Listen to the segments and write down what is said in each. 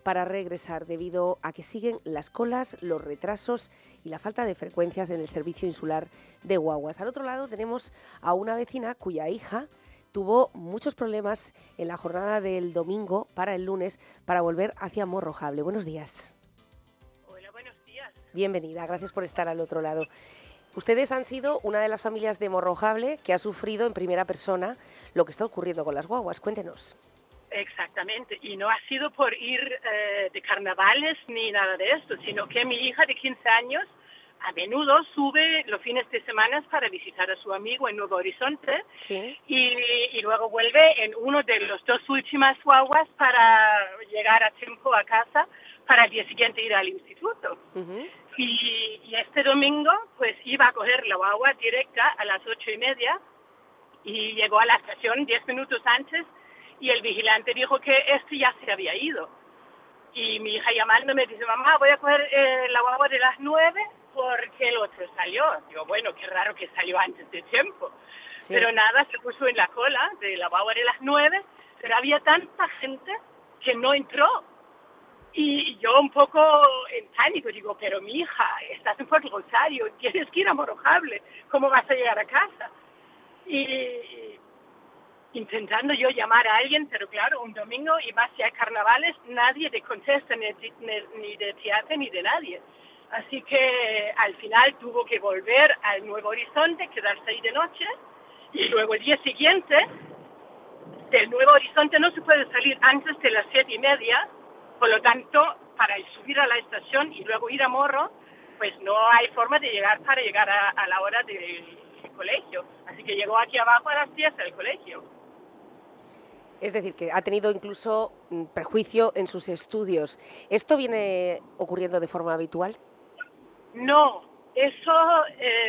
para regresar debido a que siguen las colas, los retrasos y la falta de frecuencias en el servicio insular de guaguas. Al otro lado tenemos a una vecina cuya hija tuvo muchos problemas en la jornada del domingo para el lunes para volver hacia Morrojable. Buenos días. Hola, buenos días. Bienvenida, gracias por estar al otro lado. Ustedes han sido una de las familias de Morrojable que ha sufrido en primera persona lo que está ocurriendo con las guaguas. Cuéntenos. Exactamente, y no ha sido por ir de carnavales ni nada de esto, sino que mi hija de 15 años a menudo sube los fines de semana para visitar a su amigo en Nuevo Horizonte. ¿Sí? y luego vuelve en uno de los dos últimas guaguas para llegar a tiempo a casa para el día siguiente ir al instituto. Uh-huh. Y este domingo pues iba a coger la guagua directa a las 8:30 y llegó a la estación 10 minutos antes y el vigilante dijo que este ya se había ido. Y mi hija llamándome dice, mamá, voy a coger la guagua de las 9 porque el otro salió. Digo, bueno, qué raro que salió antes de tiempo. Sí. Pero nada, se puso en la cola de la guagua de las 9, pero había tanta gente que no entró. Y yo un poco en pánico, digo, pero mi hija, estás en Puerto Rosario, tienes que ir a Morrojable, ¿cómo vas a llegar a casa? Y intentando yo llamar a alguien, pero claro, un domingo y más si hay carnavales, nadie te contesta ni de teatro ni de nadie. Así que al final tuvo que volver al Nuevo Horizonte, quedarse ahí de noche, y luego el día siguiente del Nuevo Horizonte no se puede salir antes de las 7:30, por lo tanto, para subir a la estación y luego ir a Morro, pues no hay forma de llegar a la hora del colegio. Así que llegó aquí abajo a las 10 del colegio. Es decir, que ha tenido incluso perjuicio en sus estudios. ¿Esto viene ocurriendo de forma habitual? No, eso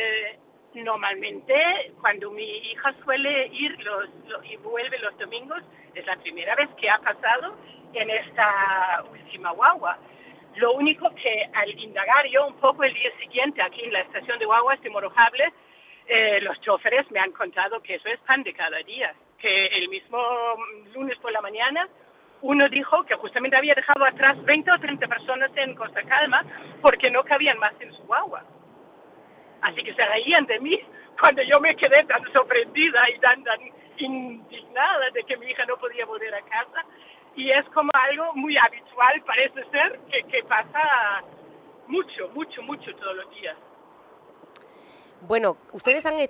normalmente cuando mi hija suele ir y vuelve los domingos, es la primera vez que ha pasado en esta última guagua. Lo único que al indagar yo un poco el día siguiente aquí en la estación de guaguas de Morrojable, los choferes me han contado que eso es pan de cada día, que el mismo lunes por la mañana uno dijo que justamente había dejado atrás 20 o 30 personas en Costa Calma porque no cabían más en su guagua. Así que se reían de mí cuando yo me quedé tan sorprendida y tan indignada de que mi hija no podía volver a casa. Y es como algo muy habitual, parece ser, que pasa mucho todos los días. Bueno, ustedes han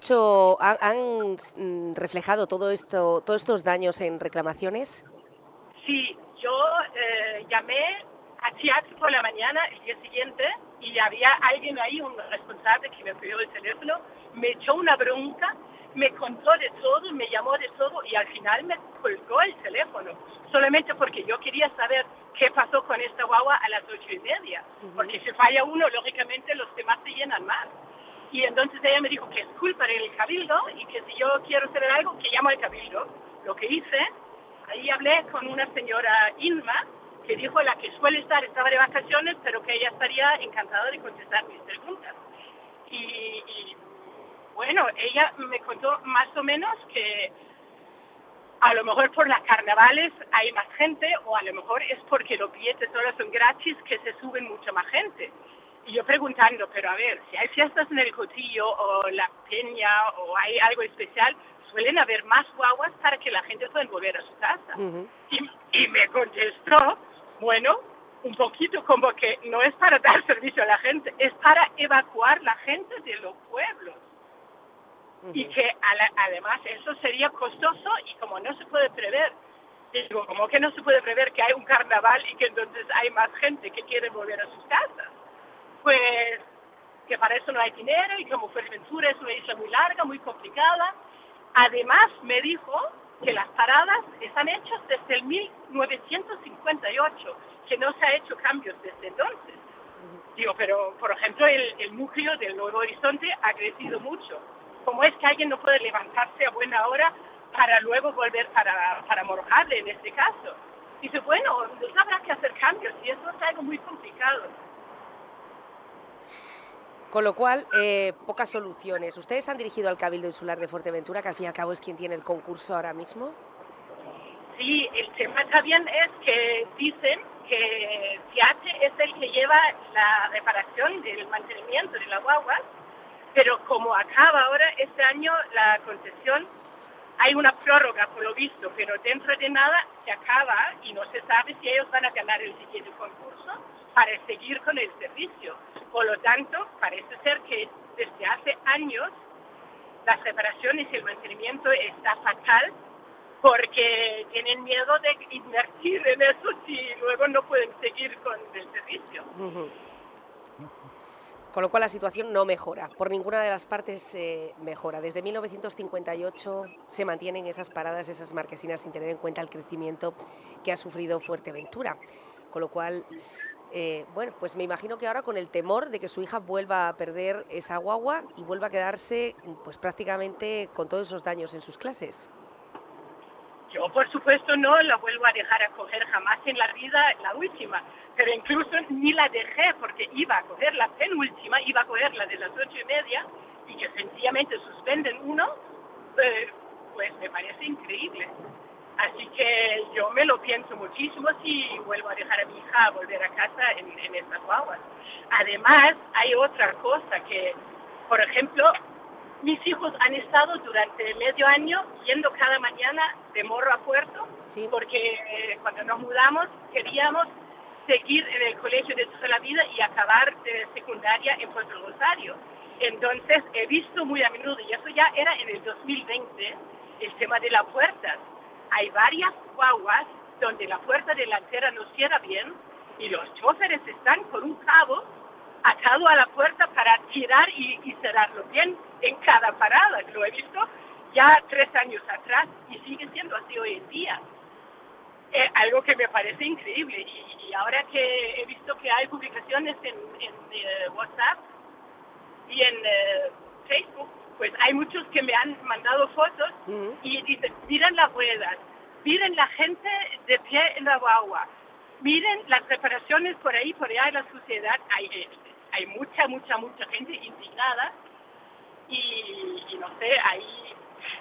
reflejado todos estos daños en reclamaciones. Sí, yo llamé a Chiax por la mañana el día siguiente y había alguien ahí, un responsable que me pidió el teléfono, me echó una bronca, me contó de todo, me llamó de todo y al final me colgó el teléfono, solamente porque yo quería saber qué pasó con esta guagua a las 8:30, porque si falla uno, lógicamente los demás se llenan más. Y entonces ella me dijo que es culpa del cabildo y que si yo quiero saber algo, que llamo al cabildo. Lo que hice, ahí hablé con una señora Inma, que dijo la que suele estar, estaba de vacaciones, pero que ella estaría encantada de contestar mis preguntas. Y bueno, ella me contó más o menos que a lo mejor por las carnavales hay más gente, o a lo mejor es porque los billetes ahora son gratis, que se suben mucha más gente. Y yo preguntando, pero a ver, si hay fiestas en el Cotillo o la Peña o hay algo especial, suelen haber más guaguas para que la gente pueda volver a su casa. Uh-huh. Y me contestó, bueno, un poquito como que no es para dar servicio a la gente, es para evacuar la gente de los pueblos. Uh-huh. Y que además eso sería costoso y como no se puede prever, digo, como que no se puede prever que hay un carnaval y que entonces hay más gente que quiere volver a sus casas. Pues que para eso no hay dinero y como Fuerteventura es una isla muy larga, muy complicada. Además me dijo que las paradas están hechas desde el 1958, que no se ha hecho cambios desde entonces. Digo, pero por ejemplo el núcleo del Nuevo Horizonte ha crecido mucho. ¿Cómo es que alguien no puede levantarse a buena hora para luego volver para Morrojable en este caso? Dice, bueno, pues habrá que hacer cambios y eso es algo muy complicado. Con lo cual, pocas soluciones. ¿Ustedes han dirigido al Cabildo Insular de Fuerteventura, que al fin y al cabo es quien tiene el concurso ahora mismo? Sí, el tema también es que dicen que que hace es el que lleva la reparación del mantenimiento de la guagua, pero como acaba ahora este año la concesión, hay una prórroga por lo visto, pero dentro de nada se acaba y no se sabe si ellos van a ganar el siguiente concurso para seguir con el servicio. Por lo tanto, parece ser que desde hace años las reparaciones y el mantenimiento está fatal porque tienen miedo de invertir en eso si luego no pueden seguir con el servicio. Con lo cual la situación no mejora, por ninguna de las partes mejora. Desde 1958 se mantienen esas paradas, esas marquesinas, sin tener en cuenta el crecimiento que ha sufrido Fuerteventura. Con lo cual, bueno, pues me imagino que ahora con el temor de que su hija vuelva a perder esa guagua y vuelva a quedarse pues prácticamente con todos esos daños en sus clases. Yo, por supuesto, no la vuelvo a dejar a coger jamás en la vida la última, pero incluso ni la dejé porque iba a coger la penúltima, iba a coger la de las 8:30 y que sencillamente suspenden uno, pues me parece increíble. Así que yo me lo pienso muchísimo si vuelvo a dejar a mi hija a volver a casa en estas guaguas. Además, hay otra cosa que, por ejemplo, mis hijos han estado durante medio año yendo cada mañana de Morro a Puerto, sí, porque cuando nos mudamos queríamos seguir en el colegio de toda la vida y acabar de secundaria en Puerto Rosario. Entonces he visto muy a menudo, y eso ya era en el 2020, el tema de las puertas. Hay varias guaguas donde la puerta delantera no cierra bien y los choferes están con un cabo atado a la puerta para tirar y cerrarlo bien en cada parada. Lo he visto ya 3 años atrás y sigue siendo así hoy en día. Algo que me parece increíble. Y ahora que he visto que hay publicaciones en WhatsApp y en Facebook, pues hay muchos que me han mandado fotos y dicen, miren las ruedas, miren la gente de pie en la guagua, miren las reparaciones por ahí, por allá en la sociedad. Hay mucha gente indignada y no sé, ahí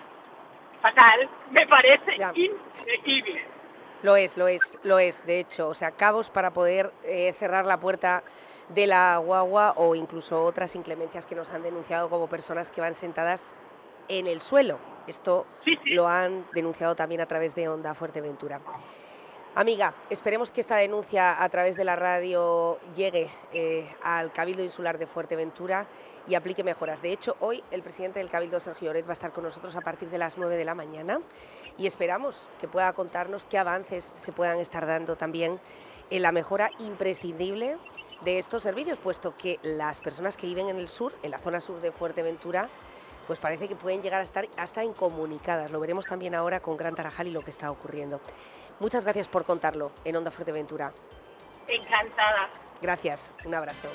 fatal, me parece increíble. Lo es, de hecho, o sea, cabos para poder cerrar la puerta de la guagua o incluso otras inclemencias que nos han denunciado como personas que van sentadas en el suelo. Esto sí. Lo han denunciado también a través de Onda Fuerteventura. Amiga, esperemos que esta denuncia a través de la radio llegue al Cabildo Insular de Fuerteventura y aplique mejoras. De hecho, hoy el presidente del Cabildo, Sergio Oret, va a estar con nosotros a partir de las 9 de la mañana y esperamos que pueda contarnos qué avances se puedan estar dando también en la mejora imprescindible de estos servicios, puesto que las personas que viven en el sur, en la zona sur de Fuerteventura, pues parece que pueden llegar a estar hasta incomunicadas. Lo veremos también ahora con Gran Tarajal y lo que está ocurriendo. Muchas gracias por contarlo en Onda Fuerteventura. Encantada. Gracias, un abrazo.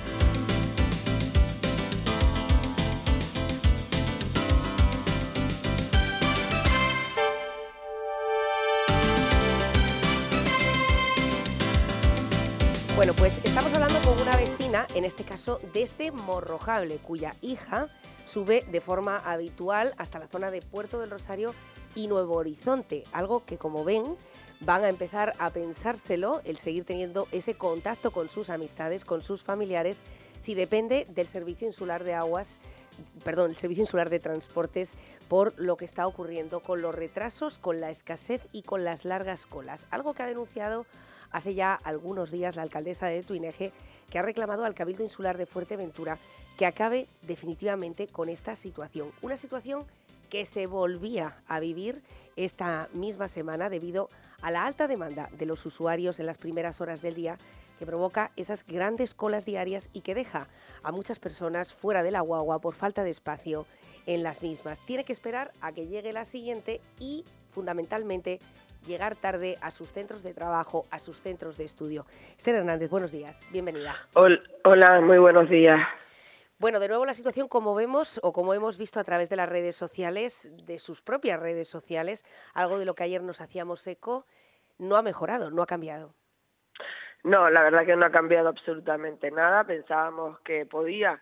Bueno, pues estamos hablando con una vecina, en este caso desde Morrojable, cuya hija sube de forma habitual hasta la zona de Puerto del Rosario y Nuevo Horizonte, algo que, como ven, van a empezar a pensárselo, el seguir teniendo ese contacto con sus amistades, con sus familiares, si depende del Servicio Insular de Aguas, el Servicio Insular de Transportes, por lo que está ocurriendo con los retrasos, con la escasez y con las largas colas. Algo que ha denunciado hace ya algunos días la alcaldesa de Tuineje, que ha reclamado al Cabildo Insular de Fuerteventura que acabe definitivamente con esta situación. Una situación que se volvía a vivir esta misma semana debido a la alta demanda de los usuarios en las primeras horas del día, que provoca esas grandes colas diarias y que deja a muchas personas fuera de la guagua por falta de espacio en las mismas. Tiene que esperar a que llegue la siguiente y, fundamentalmente, llegar tarde a sus centros de trabajo, a sus centros de estudio. Esther Hernández, buenos días, bienvenida. Hola, muy buenos días. Bueno, de nuevo la situación, como vemos o como hemos visto a través de las redes sociales, de sus propias redes sociales, algo de lo que ayer nos hacíamos eco, no ha mejorado, no ha cambiado. No, la verdad que no ha cambiado absolutamente nada. Pensábamos que podía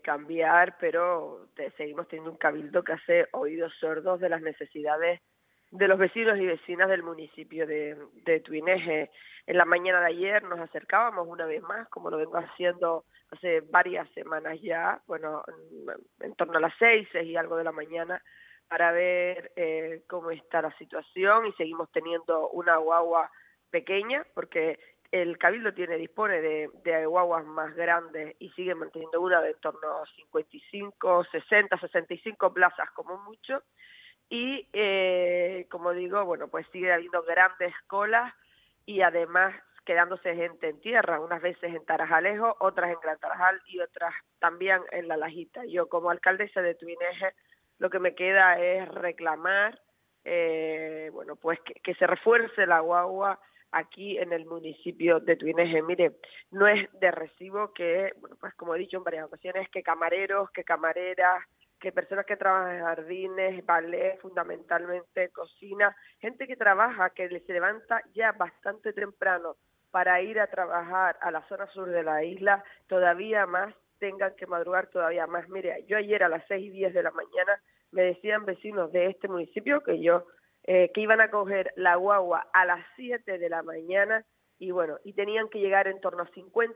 cambiar, pero seguimos teniendo un cabildo que hace oídos sordos de las necesidades de los vecinos y vecinas del municipio de Tuineje. En la mañana de ayer nos acercábamos una vez más, como lo vengo haciendo hace varias semanas ya, bueno, en torno a las 6 y algo de la mañana, para ver cómo está la situación, y seguimos teniendo una guagua pequeña, porque el Cabildo dispone de guaguas más grandes y sigue manteniendo una de en torno a 55, 60, 65 plazas como mucho. Y como digo, bueno, pues sigue habiendo grandes colas y además quedándose gente en tierra, unas veces en Tarajalejo, otras en Gran Tarajal y otras también en La Lajita. Yo como alcaldesa de Tuineje lo que me queda es reclamar, bueno, pues que se refuerce la guagua aquí en el municipio de Tuineje. Mire, no es de recibo que, bueno, pues como he dicho en varias ocasiones, que camareros, que camareras, que personas que trabajan en jardines, ballet, fundamentalmente cocina, gente que trabaja, que se levanta ya bastante temprano para ir a trabajar a la zona sur de la isla, todavía más tengan que madrugar todavía más. Mire, yo ayer a las 6:10 de la mañana me decían vecinos de este municipio que iban a coger la guagua a las 7 de la mañana y bueno, y tenían que llegar en torno a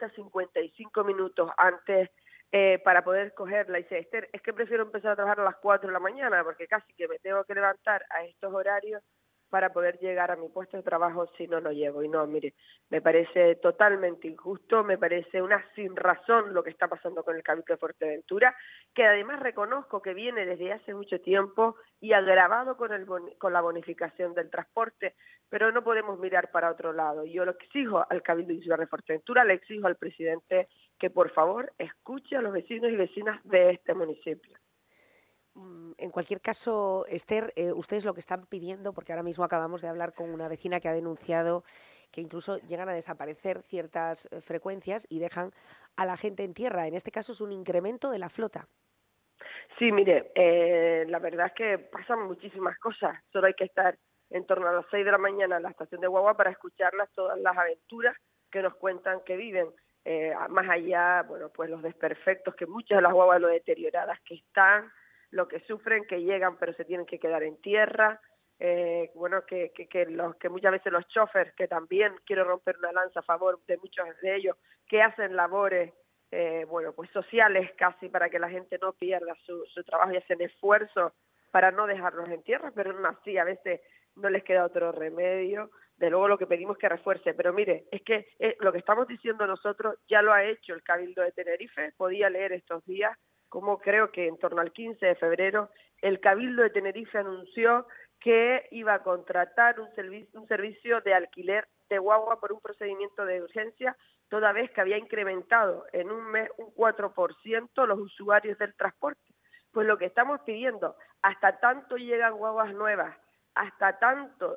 55 minutos antes para poder cogerla. Y dice, Esther, es que prefiero empezar a trabajar a las 4 de la mañana porque casi que me tengo que levantar a estos horarios para poder llegar a mi puesto de trabajo, si no, no llego. Y no, mire, me parece totalmente injusto, me parece una sinrazón lo que está pasando con el Cabildo de Fuerteventura, que además reconozco que viene desde hace mucho tiempo y agravado con la bonificación del transporte, pero no podemos mirar para otro lado. Yo lo exijo al Cabildo Insular de Fuerteventura, le exijo al presidente que por favor escuche a los vecinos y vecinas de este municipio. En cualquier caso, Esther, ustedes lo que están pidiendo, porque ahora mismo acabamos de hablar con una vecina que ha denunciado que incluso llegan a desaparecer ciertas frecuencias y dejan a la gente en tierra. En este caso es un incremento de la flota. Sí, mire, la verdad es que pasan muchísimas cosas. Solo hay que estar en torno a las 6 de la mañana en la estación de guagua para escucharlas todas las aventuras que nos cuentan que viven. Más allá, bueno, pues los desperfectos, que muchas de las guaguas, lo deterioradas que están, lo que sufren, que llegan pero se tienen que quedar en tierra, bueno, que muchas veces los choferes, que también quiero romper una lanza a favor de muchos de ellos, que hacen labores, bueno, pues sociales casi para que la gente no pierda su trabajo y hacen esfuerzos para no dejarlos en tierra, pero no así, a veces no les queda otro remedio. De luego lo que pedimos es que refuerce, pero mire, es que lo que estamos diciendo nosotros ya lo ha hecho el Cabildo de Tenerife. Podía leer estos días como creo que en torno al 15 de febrero el Cabildo de Tenerife anunció que iba a contratar un servicio de alquiler de guagua por un procedimiento de urgencia, toda vez que había incrementado en un mes un 4% los usuarios del transporte. Pues lo que estamos pidiendo, hasta tanto llegan guaguas nuevas, hasta tanto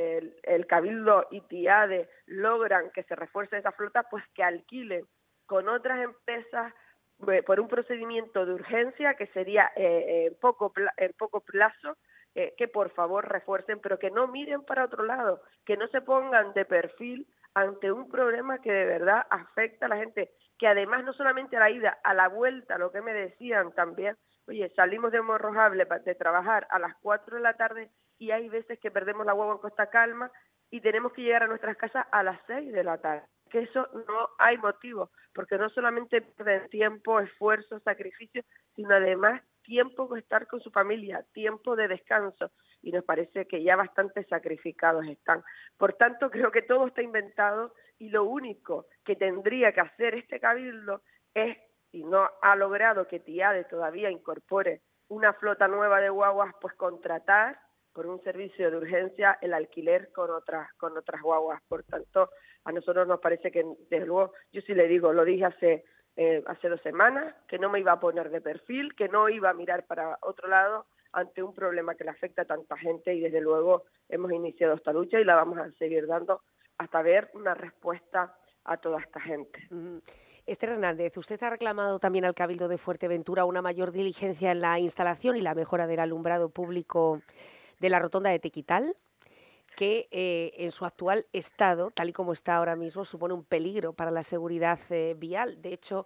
el Cabildo y TIADE logran que se refuerce esa flota, pues que alquilen con otras empresas por un procedimiento de urgencia que sería en poco plazo, que por favor refuercen, pero que no miren para otro lado, que no se pongan de perfil ante un problema que de verdad afecta a la gente, que además no solamente a la ida, a la vuelta, lo que me decían también, oye, salimos de Morrojable de trabajar a las 4 de la tarde y hay veces que perdemos la guagua en Costa Calma y tenemos que llegar a nuestras casas a las 6 de la tarde. Que eso no hay motivo, porque no solamente pierden tiempo, esfuerzo, sacrificio, sino además tiempo de estar con su familia, tiempo de descanso, y nos parece que ya bastante sacrificados están. Por tanto, creo que todo está inventado y lo único que tendría que hacer este Cabildo es, si no ha logrado que TIADE todavía incorpore una flota nueva de guaguas, pues contratar por un servicio de urgencia el alquiler con otras guaguas. Por tanto, a nosotros nos parece que, desde luego, yo sí le digo, lo dije hace 2 semanas, que no me iba a poner de perfil, que no iba a mirar para otro lado ante un problema que le afecta a tanta gente, y desde luego hemos iniciado esta lucha y la vamos a seguir dando hasta ver una respuesta a toda esta gente. Esther Hernández, usted ha reclamado también al Cabildo de Fuerteventura una mayor diligencia en la instalación y la mejora del alumbrado público de la rotonda de Tequital, que en su actual estado, tal y como está ahora mismo, supone un peligro para la seguridad vial. De hecho,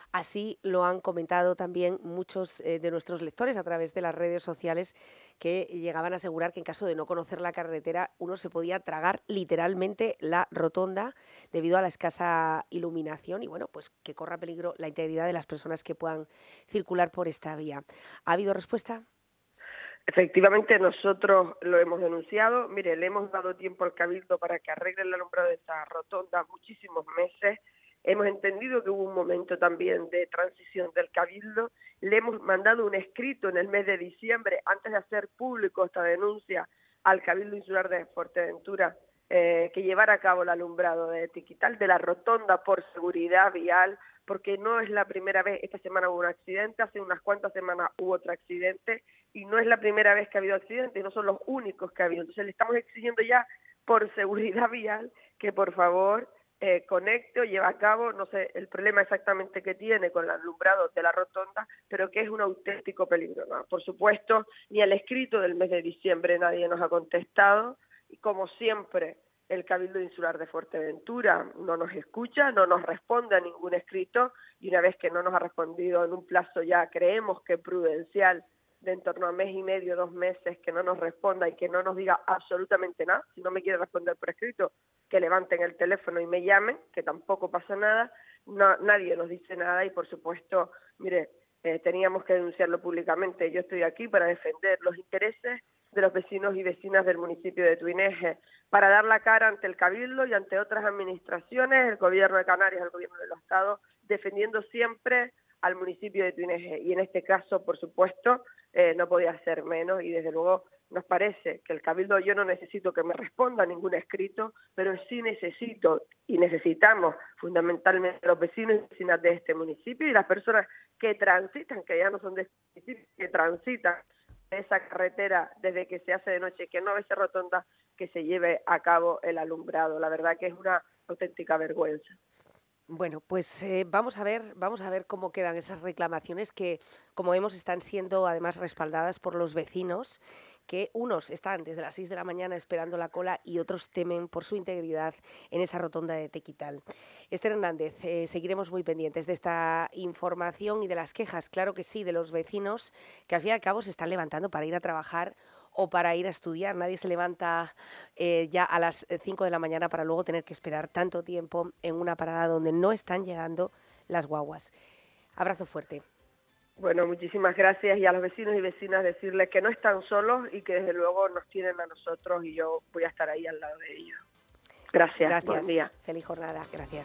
Así lo han comentado también muchos de nuestros lectores a través de las redes sociales, que llegaban a asegurar que en caso de no conocer la carretera uno se podía tragar literalmente la rotonda debido a la escasa iluminación y bueno, pues que corra peligro la integridad de las personas que puedan circular por esta vía. ¿Ha habido respuesta? Efectivamente, nosotros lo hemos denunciado. Mire, le hemos dado tiempo al Cabildo para que arregle el alumbrado de esta rotonda muchísimos meses. Hemos entendido que hubo un momento también de transición del Cabildo. Le hemos mandado un escrito en el mes de diciembre, antes de hacer público esta denuncia, al Cabildo Insular de Fuerteventura, que llevara a cabo el alumbrado de Tiquital, de la rotonda por seguridad vial, porque no es la primera vez. Esta semana hubo un accidente, hace unas cuantas semanas hubo otro accidente, y no es la primera vez que ha habido accidentes, y no son los únicos que ha habido. Entonces le estamos exigiendo ya, por seguridad vial, que por favor conecte o lleve a cabo, no sé el problema exactamente que tiene con el alumbrado de la rotonda, pero que es un auténtico peligro, ¿no? Por supuesto, ni el escrito del mes de diciembre nadie nos ha contestado, y como siempre, el Cabildo Insular de Fuerteventura no nos escucha, no nos responde a ningún escrito, y una vez que no nos ha respondido en un plazo ya creemos que prudencial, de en torno a mes y medio, 2 meses, que no nos responda y que no nos diga absolutamente nada. Si no me quiere responder por escrito, que levanten el teléfono y me llamen, que tampoco pasa nada. No, nadie nos dice nada y, por supuesto, mire, teníamos que denunciarlo públicamente. Yo estoy aquí para defender los intereses de los vecinos y vecinas del municipio de Tuineje, para dar la cara ante el Cabildo y ante otras administraciones, el Gobierno de Canarias, el Gobierno del Estado, defendiendo siempre al municipio de Tuineje. Y en este caso, por supuesto, no podía ser menos, y desde luego nos parece que el Cabildo, yo no necesito que me responda ningún escrito, pero sí necesito y necesitamos fundamentalmente los vecinos y vecinas de este municipio y las personas que transitan, que ya no son de este municipio, que transitan esa carretera desde que se hace de noche, que no esa rotonda, que se lleve a cabo el alumbrado. La verdad que es una auténtica vergüenza. Bueno, pues vamos a ver cómo quedan esas reclamaciones que, como vemos, están siendo además respaldadas por los vecinos, que unos están desde las 6 de la mañana esperando la cola y otros temen por su integridad en esa rotonda de Tequital. Esther Hernández, seguiremos muy pendientes de esta información y de las quejas, claro que sí, de los vecinos que al fin y al cabo se están levantando para ir a trabajar o para ir a estudiar. Nadie se levanta ya a las 5 de la mañana para luego tener que esperar tanto tiempo en una parada donde no están llegando las guaguas. Abrazo fuerte. Bueno, muchísimas gracias, y a los vecinos y vecinas decirles que no están solos y que desde luego nos tienen a nosotros, y yo voy a estar ahí al lado de ellos. Gracias. Buen día. Feliz jornada. Gracias.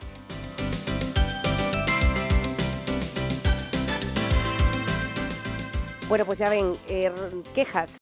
Bueno, pues ya ven, quejas